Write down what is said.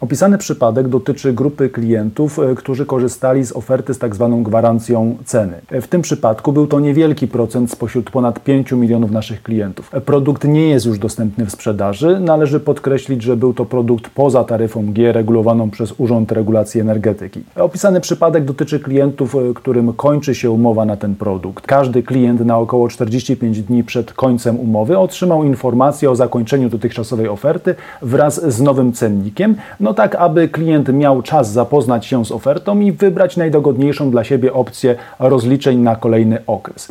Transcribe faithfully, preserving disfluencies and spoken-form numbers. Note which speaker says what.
Speaker 1: Opisany przypadek dotyczy grupy klientów, którzy korzystali z oferty z tak zwaną gwarancją ceny. W tym przypadku był to niewielki procent spośród ponad pięciu milionów naszych klientów. Produkt nie jest już dostępny w sprzedaży. Należy podkreślić, że był to produkt poza taryfą G regulowaną przez Urząd Regulacji Energetyki. Opisany przypadek dotyczy klientów, którym kończy się umowa na ten produkt. Każdy klient na około czterdzieści pięć dni przed końcem umowy otrzymał informację o zakończeniu dotychczasowej oferty wraz z nowym cennikiem, no tak aby klient miał czas zapoznać się z ofertą i wybrać najdogodniejszą dla siebie opcję rozliczeń na kolejny okres.